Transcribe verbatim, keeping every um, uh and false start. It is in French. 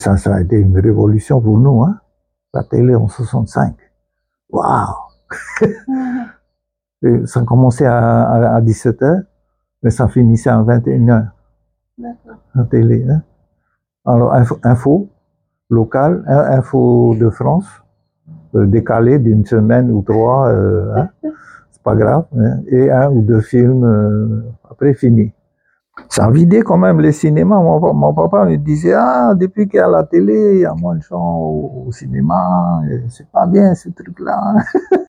Ça, ça a été une révolution pour nous, hein, la télé en soixante-cinq. Waouh! Ça commençait à, à, à dix-sept heures, mais ça finissait à vingt et une heures. D'accord. La télé, hein. Alors, info, info locale, info de France, euh, décalé d'une semaine ou trois, euh, hein, c'est pas grave, hein, et un ou deux films, euh, après fini. Ça a vidé quand même les cinémas. Mon, mon papa me disait, ah, depuis qu'il y a la télé, il y a moins de gens au, au cinéma, c'est pas bien ce truc-là.